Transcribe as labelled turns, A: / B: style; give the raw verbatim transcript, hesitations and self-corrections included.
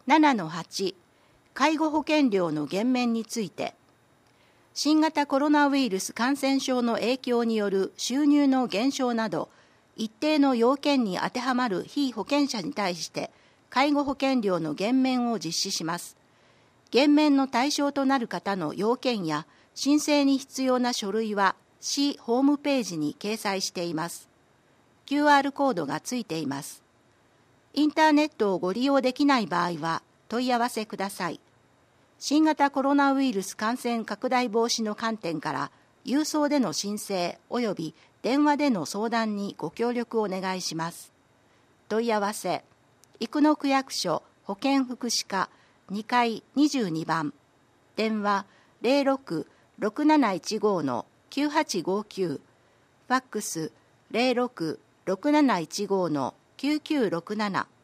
A: ななのはち、介護保険料の減免について、新型コロナウイルス感染症の影響による収入の減少など、一定の要件に当てはまる被保険者に対して、介護保険料の減免を実施します。減免の対象となる方の要件や申請に必要な書類は市ホームページに掲載しています。キューアール コードがついています。インターネットをご利用できない場合は問い合わせください。新型コロナウイルス感染拡大防止の観点から郵送での申請及び電話での相談にご協力お願いします。問い合わせ生野区役所保健福祉課にかいにじゅうにばん、電話 ゼロろく ろくなないちご のきゅうはちごきゅう、ファックス ゼロろく ろくなないちご のきゅうきゅうろくなな